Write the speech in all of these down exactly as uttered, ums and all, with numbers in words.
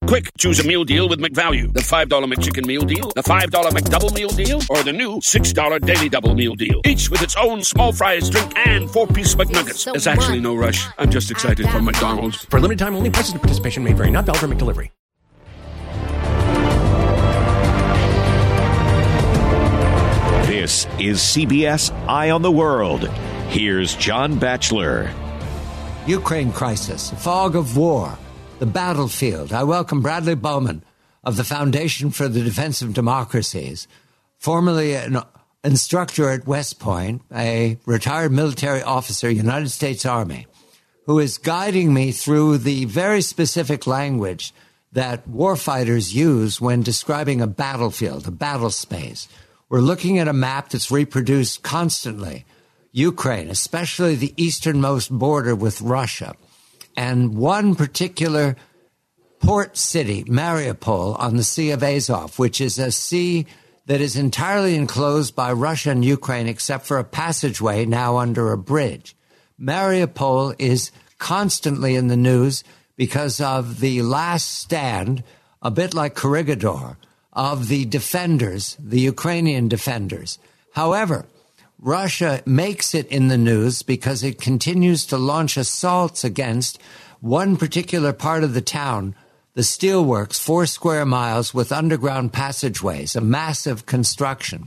Quick, choose a meal deal with McValue. The five dollar McChicken meal deal, the five dollar McDouble meal deal, or the new six dollar Daily Double meal deal. Each with its own small fries, drink, and four-piece McNuggets. There's actually no rush. I'm just excited for McDonald's. For limited time only, prices and participation may vary. Not valid for McDelivery. This is C B S Eye on the World. Here's John Batchelor. Ukraine crisis, fog of war, the battlefield. I welcome Bradley Bowman of the Foundation for the Defense of Democracies, formerly an instructor at West Point, a retired military officer, United States Army, who is guiding me through the very specific language that warfighters use when describing a battlefield, a battle space. We're looking at a map that's reproduced constantly. Ukraine, especially the easternmost border with Russia, and one particular port city, Mariupol, on the Sea of Azov, which is a sea that is entirely enclosed by Russia and Ukraine except for a passageway now under a bridge. Mariupol is constantly in the news because of the last stand, a bit like Corregidor, of the defenders, the Ukrainian defenders. However, Russia makes it in the news because it continues to launch assaults against one particular part of the town, the steelworks, four square miles with underground passageways, a massive construction.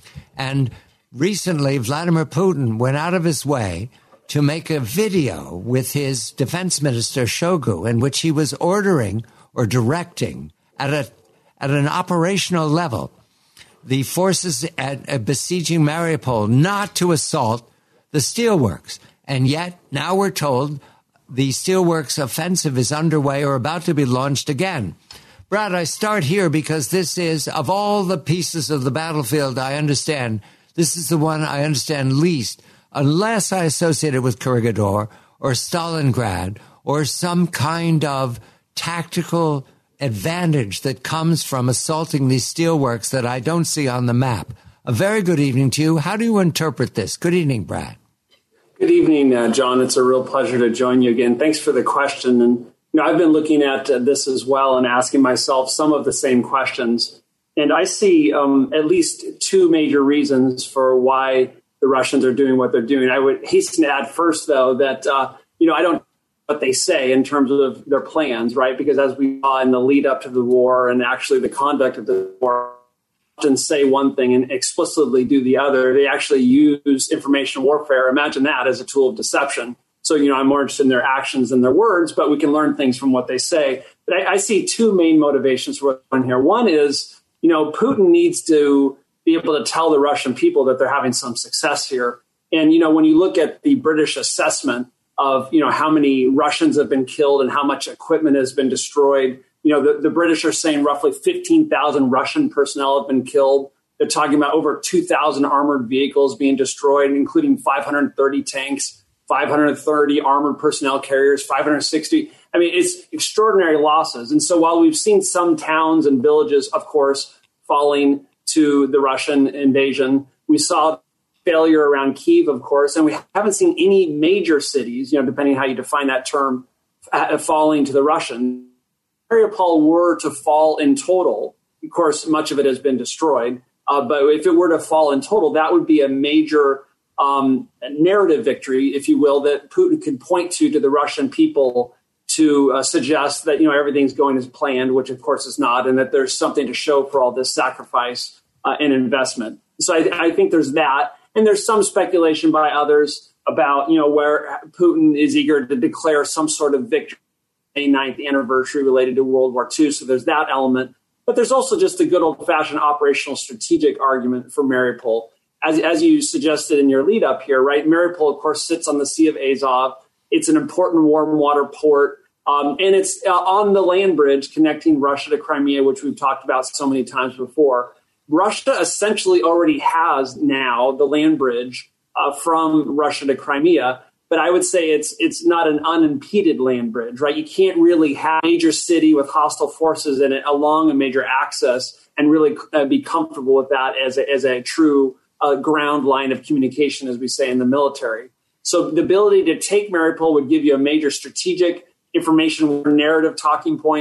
And recently, Vladimir Putin went out of his way to make a video with his defense minister, Shoigu, in which he was ordering or directing at a at an operational level the forces at, at besieging Mariupol not to assault the steelworks. And yet, now we're told the steelworks offensive is underway or about to be launched again. Brad, I start here because this is, of all the pieces of the battlefield I understand, this is the one I understand least, unless I associate it with Corregidor or Stalingrad or some kind of tactical advantage that comes from assaulting these steelworks that I don't see on the map. A very good evening to you. How do you interpret this? Good evening, Brad. Good evening, uh, John. It's a real pleasure to join you again. Thanks for the question. And you know, I've been looking at uh, this as well and asking myself some of the same questions. And I see um, at least two major reasons for why the Russians are doing what they're doing. I would hasten to add first, though, that uh, you know I don't what they say in terms of their plans, right? Because as we saw in the lead up to the war and actually the conduct of the war, often say one thing and explicitly do the other. They actually use information warfare. Imagine that as a tool of deception. So, you know, I'm more interested in their actions than their words, but we can learn things from what they say. But I, I see two main motivations for what's going on here. One is, you know, Putin needs to be able to tell the Russian people that they're having some success here. And, you know, when you look at the British assessment of, you know, how many Russians have been killed and how much equipment has been destroyed. You know, the, the British are saying roughly fifteen thousand Russian personnel have been killed. They're talking about over two thousand armored vehicles being destroyed, including five hundred thirty tanks, five hundred thirty armored personnel carriers, five hundred sixty. I mean, it's extraordinary losses. And so while we've seen some towns and villages, of course, falling to the Russian invasion, we saw failure around Kyiv, of course, and we haven't seen any major cities, you know, depending on how you define that term, uh, falling to the Russians. If Mariupol were to fall in total, of course, much of it has been destroyed, uh, but if it were to fall in total, that would be a major um, narrative victory, if you will, that Putin could point to to the Russian people to uh, suggest that, you know, everything's going as planned, which of course is not, and that there's something to show for all this sacrifice uh, and investment. So I, I think there's that. And there's some speculation by others about, you know, where Putin is eager to declare some sort of victory, May ninth anniversary related to World War Two. So there's that element. But there's also just a good old-fashioned operational strategic argument for Mariupol. As, as you suggested in your lead up here, right? Mariupol, of course, sits on the Sea of Azov. It's an important warm water port. Um, and it's uh, on the land bridge connecting Russia to Crimea, which we've talked about so many times before. Russia essentially already has now the land bridge uh, from Russia to Crimea, but I would say it's it's not an unimpeded land bridge, right? You can't really have a major city with hostile forces in it along a major axis and really uh, be comfortable with that as a, as a true uh, ground line of communication, as we say in the military. So the ability to take Mariupol would give you a major strategic information narrative talking point.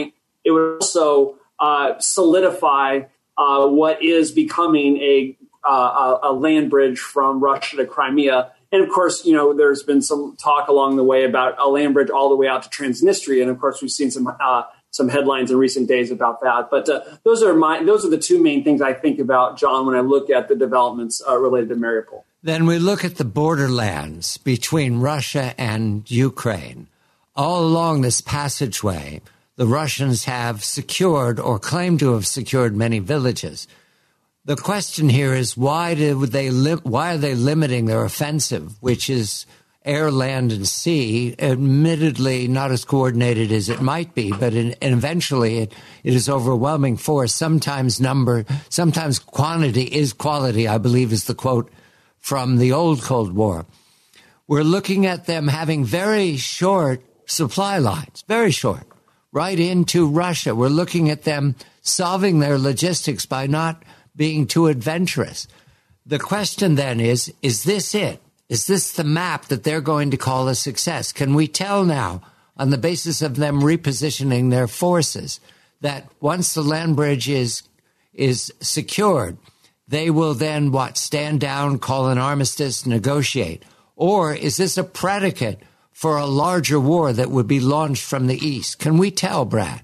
It would also uh, solidify uh, what is becoming a, uh, a land bridge from Russia to Crimea. And of course, you know, there's been some talk along the way about a land bridge all the way out to Transnistria. And of course, we've seen some uh, some headlines in recent days about that. But uh, those are my those are the two main things I think about, John, when I look at the developments uh, related to Mariupol. Then we look at the borderlands between Russia and Ukraine. All along this passageway, the Russians have secured or claim to have secured many villages. The question here is why do they li- why are they limiting their offensive, which is air, land, and sea, admittedly not as coordinated as it might be, but in, and eventually it, it is overwhelming force. Sometimes number, sometimes quantity is quality, I believe is the quote from the old Cold War. We're looking at them having very short supply lines, very short, right into Russia. We're looking at them solving their logistics by not being too adventurous. The question then is, is this it? Is this the map that they're going to call a success? Can we tell now, on the basis of them repositioning their forces, that once the land bridge is is secured, they will then, what, stand down, call an armistice, negotiate? Or is this a predicate for a larger war that would be launched from the east? Can we tell, Brad?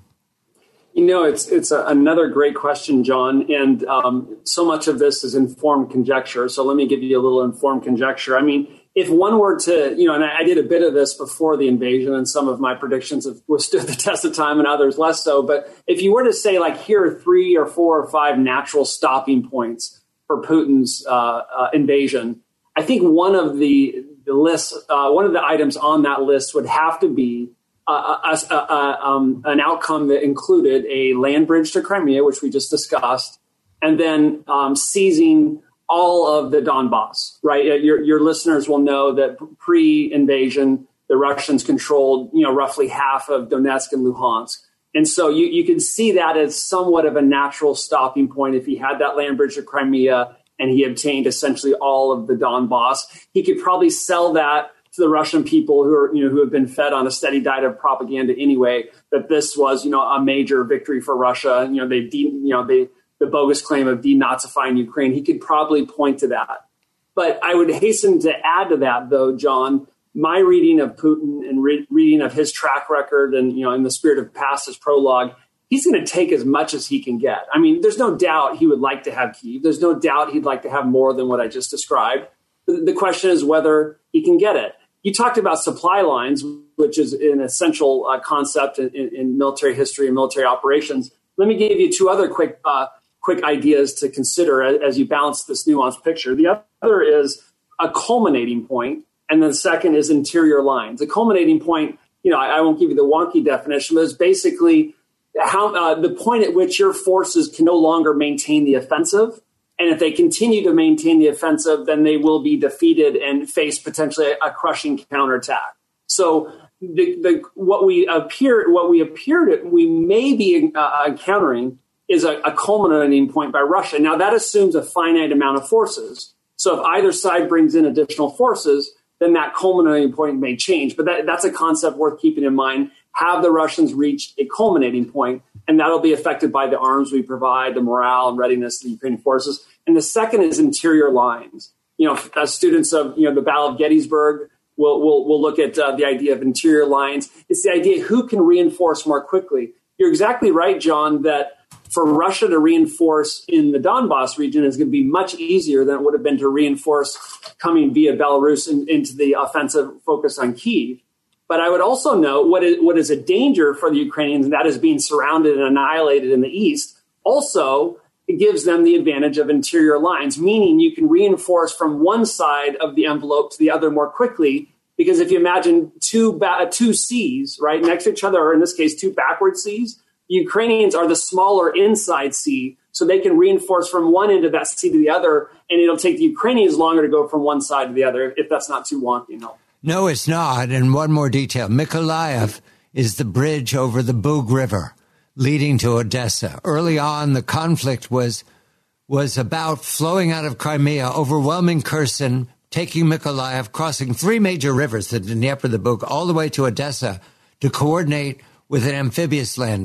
You know, it's it's a, another great question, John, and um, so much of this is informed conjecture. So let me give you a little informed conjecture. I mean, if one were to, you know, and I, I did a bit of this before the invasion, and some of my predictions have withstood the test of time and others less so. But if you were to say, like, here are three or four or five natural stopping points for Putin's uh, uh, invasion, I think one of the, the lists, uh, one of the items on that list would have to be Uh, uh, uh, um, an outcome that included a land bridge to Crimea, which we just discussed, and then um, seizing all of the Donbass, right? Your, your listeners will know that pre-invasion, the Russians controlled, you know, roughly half of Donetsk and Luhansk. And so you, you can see that as somewhat of a natural stopping point. If he had that land bridge to Crimea and he obtained essentially all of the Donbass, he could probably sell that to the Russian people who are, you know, who have been fed on a steady diet of propaganda anyway, that this was, you know, a major victory for Russia. You know, they, de- you know, they, the bogus claim of denazifying Ukraine. He could probably point to that. But I would hasten to add to that, though, John, my reading of Putin and re- reading of his track record and, you know, in the spirit of past his prologue, he's going to take as much as he can get. I mean, there's no doubt he would like to have Kyiv. There's no doubt he'd like to have more than what I just described. The, the question is whether he can get it. You talked about supply lines, which is an essential uh, concept in, in, in military history and military operations. Let me give you two other quick uh, quick ideas to consider as, as you balance this nuanced picture. The other is a culminating point, and the second is interior lines. A culminating point, you know, I, I won't give you the wonky definition, but it's basically how uh, the point at which your forces can no longer maintain the offensive. And if they continue to maintain the offensive, then they will be defeated and face potentially a crushing counterattack. So the, the, what we appear, what we appear to, we may be uh, encountering is a, a culminating point by Russia. Now that assumes a finite amount of forces. So if either side brings in additional forces, then that culminating point may change. But that, that's a concept worth keeping in mind. Have the Russians reached a culminating point? And that'll be affected by the arms we provide, the morale and readiness of the Ukrainian forces. And the second is interior lines. You know, as students of, you know, the Battle of Gettysburg, we'll, we'll, we'll look at uh, the idea of interior lines. It's the idea who can reinforce more quickly. You're exactly right, John, that for Russia to reinforce in the Donbass region is going to be much easier than it would have been to reinforce coming via Belarus in, into the offensive focus on Kyiv. But I would also note what is, what is a danger for the Ukrainians, and that is being surrounded and annihilated in the east. Also, it gives them the advantage of interior lines, meaning you can reinforce from one side of the envelope to the other more quickly. Because if you imagine two ba- two seas right next to each other, or in this case, two backward seas, the Ukrainians are the smaller inside sea, so they can reinforce from one end of that sea to the other, and it'll take the Ukrainians longer to go from one side to the other, if that's not too wonky, you know. No, it's not. And one more detail. Mykolaiv is the bridge over the Bug River leading to Odessa. Early on, the conflict was was about flowing out of Crimea, overwhelming Kherson, taking Mykolaiv, crossing three major rivers, the Dnieper, the Bug, all the way to Odessa to coordinate with an amphibious landing.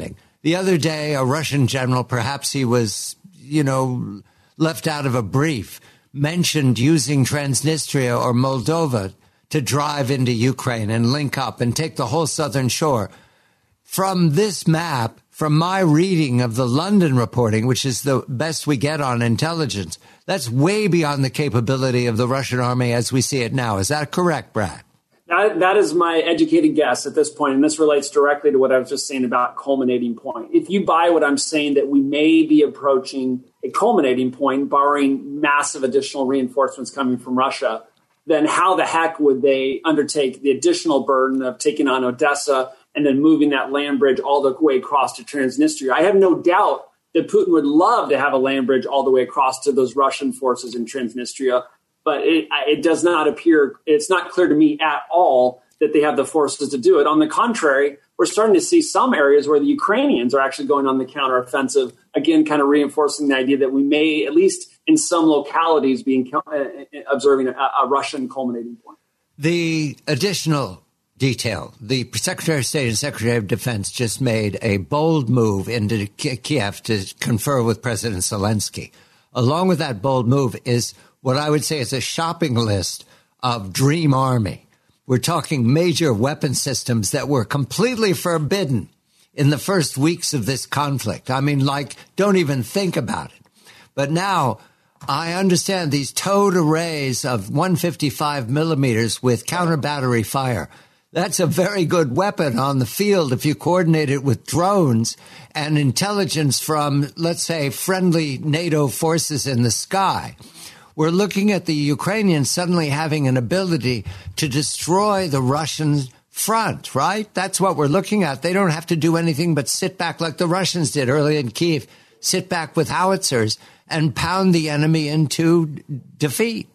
The other day, a Russian general, perhaps he was, you know, left out of a brief, mentioned using Transnistria or Moldova to drive into Ukraine and link up and take the whole southern shore. From this map, from my reading of the London reporting, which is the best we get on intelligence, that's way beyond the capability of the Russian army as we see it now. Is that correct, Brad? That, that is my educated guess at this point, and this relates directly to what I was just saying about culminating point. If you buy what I'm saying, that we may be approaching a culminating point, barring massive additional reinforcements coming from Russia, then how the heck would they undertake the additional burden of taking on Odessa and then moving that land bridge all the way across to Transnistria? I have no doubt that Putin would love to have a land bridge all the way across to those Russian forces in Transnistria. But it, it does not appear, it's not clear to me at all that they have the forces to do it. On the contrary, we're starting to see some areas where the Ukrainians are actually going on the counteroffensive, again, kind of reinforcing the idea that we may, at least in some localities, be uh, observing a, a Russian culminating point. The additional detail, the Secretary of State and Secretary of Defense just made a bold move into Kiev to confer with President Zelensky. Along with that bold move is what I would say is a shopping list of Dream Army. We're talking major weapon systems that were completely forbidden in the first weeks of this conflict. I mean, like, don't even think about it. But now I understand these towed arrays of one fifty-five millimeters with counter battery fire. That's a very good weapon on the field if you coordinate it with drones and intelligence from, let's say, friendly NATO forces in the sky. We're looking at the Ukrainians suddenly having an ability to destroy the Russian front, right? That's what we're looking at. They don't have to do anything but sit back like the Russians did early in Kyiv, sit back with howitzers and pound the enemy into defeat.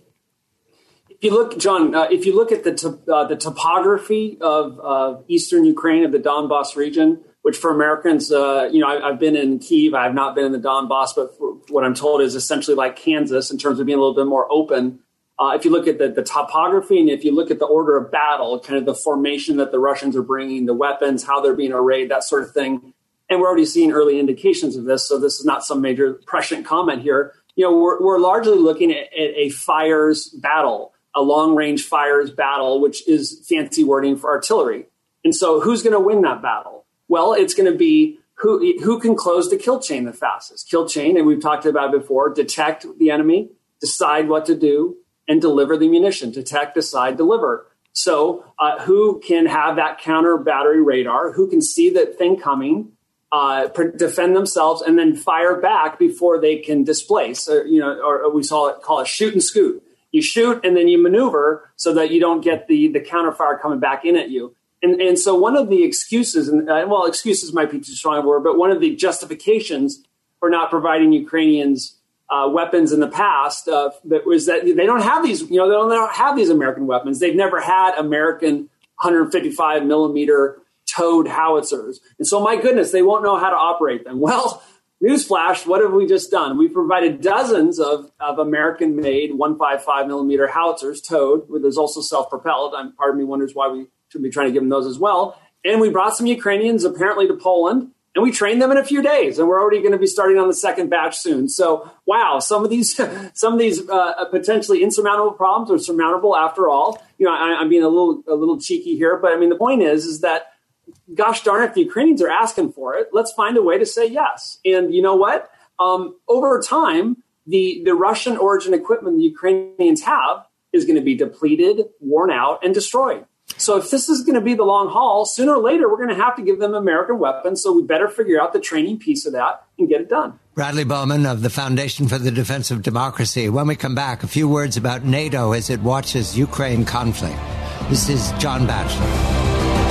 If you look, John, uh, if you look at the to, uh, the topography of uh, eastern Ukraine, of the Donbass region, which for Americans, uh, you know, I, I've been in Kyiv. I have not been in the Donbass, but for, what I'm told is essentially like Kansas in terms of being a little bit more open. Uh, if you look at the, the topography and if you look at the order of battle, kind of the formation that the Russians are bringing, the weapons, how they're being arrayed, that sort of thing. And we're already seeing early indications of this. So this is not some major prescient comment here. You know, we're, we're largely looking at, at a fires battle, a long range fires battle, which is fancy wording for artillery. And so who's going to win that battle? Well, it's going to be who who can close the kill chain the fastest. Kill chain, and we've talked about it before, detect the enemy, decide what to do, and deliver the munition. Detect, decide, deliver. So uh, who can have that counter battery radar, who can see that thing coming, uh, defend themselves, and then fire back before they can displace, or, you know, or, or we saw it call it shoot and scoot. You shoot and then you maneuver so that you don't get the, the counter fire coming back in at you. And, and so one of the excuses, and uh, well, excuses might be too strong a word, but one of the justifications for not providing Ukrainians uh, weapons in the past uh, that was that they don't have these, you know, they don't, they don't have these American weapons. They've never had American one fifty-five millimeter towed howitzers. And so, my goodness, they won't know how to operate them. Well, newsflash, what have we just done? We've provided dozens of, of American-made one fifty-five millimeter howitzers towed. There's also self-propelled. I'm, part of me wonders why we should be trying to give them those as well. And we brought some Ukrainians apparently to Poland, and we trained them in a few days. And we're already going to be starting on the second batch soon. So, wow, some of these some of these uh, potentially insurmountable problems are surmountable after all. You know, I, I'm being a little a little cheeky here, but I mean the point is is that, gosh darn it, the Ukrainians are asking for it. Let's find a way to say yes. And you know what? Um, over time, the the Russian origin equipment the Ukrainians have is going to be depleted, worn out, and destroyed. So if this is going to be the long haul, sooner or later, we're going to have to give them American weapons. So we better figure out the training piece of that and get it done. Bradley Bowman of the Foundation for the Defense of Democracy. When we come back, a few words about NATO as it watches Ukraine conflict. This is John Batchelor.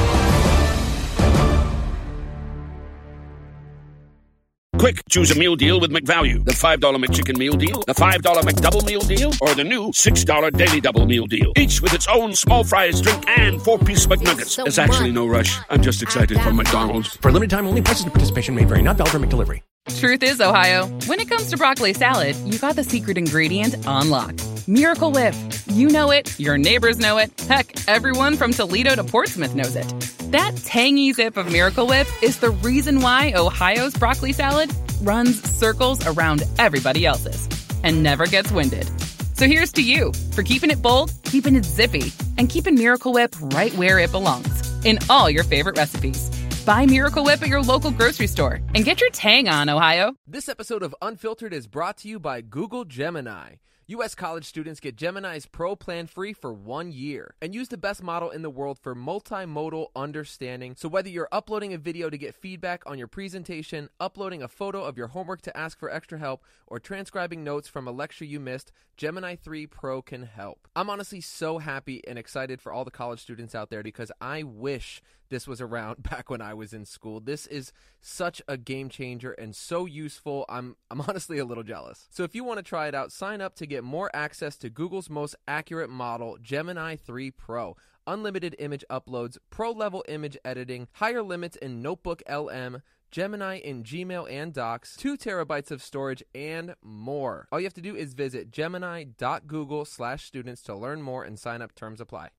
Quick, choose a meal deal with McValue. The five dollar McChicken Meal Deal, the five dollar McDouble Meal Deal, or the new six dollar Daily Double Meal Deal. Each with its own small fries, drink, and four-piece McNuggets. There's actually no rush. I'm just excited for McDonald's. For limited time only, prices and participation may vary. Not valid for McDelivery. Truth is, Ohio, when it comes to broccoli salad, you got the secret ingredient on lock. Miracle Whip. You know it. Your neighbors know it. Heck, everyone from Toledo to Portsmouth knows it. That tangy zip of Miracle Whip is the reason why Ohio's broccoli salad runs circles around everybody else's and never gets winded. So here's to you for keeping it bold, keeping it zippy, and keeping Miracle Whip right where it belongs in all your favorite recipes. Buy Miracle Whip at your local grocery store and get your tang on, Ohio. This episode of Unfiltered is brought to you by Google Gemini. U S college students get Gemini's Pro plan free for one year and use the best model in the world for multimodal understanding. So whether you're uploading a video to get feedback on your presentation, uploading a photo of your homework to ask for extra help, or transcribing notes from a lecture you missed, Gemini three Pro can help. I'm honestly so happy and excited for all the college students out there because I wish this was around back when I was in school. This is such a game changer and so useful. I'm I'm honestly a little jealous. So if you want to try it out, sign up to get more access to Google's most accurate model, Gemini three Pro. Unlimited image uploads, pro-level image editing, higher limits in Notebook L M, Gemini in Gmail and Docs, two terabytes of storage, and more. All you have to do is visit gemini dot google slash students to learn more and sign up. Terms apply.